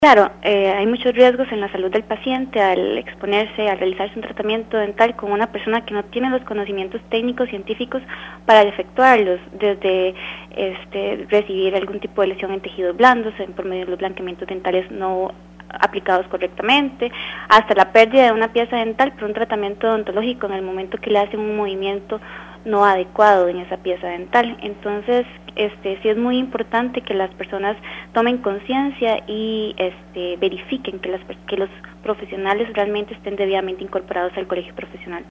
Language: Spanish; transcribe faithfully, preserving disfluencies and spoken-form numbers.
Claro, eh, hay muchos riesgos en la salud del paciente al exponerse, al realizarse un tratamiento dental con una persona que no tiene los conocimientos técnicos científicos para efectuarlos, desde este, recibir algún tipo de lesión en tejidos blandos en, por medio de los blanqueamientos dentales no aplicados correctamente, hasta la pérdida de una pieza dental por un tratamiento odontológico en el momento que le hacen un movimiento no adecuado en esa pieza dental. Entonces, este sí es muy importante que las personas tomen conciencia y este verifiquen que las que los profesionales realmente estén debidamente incorporados al colegio profesional.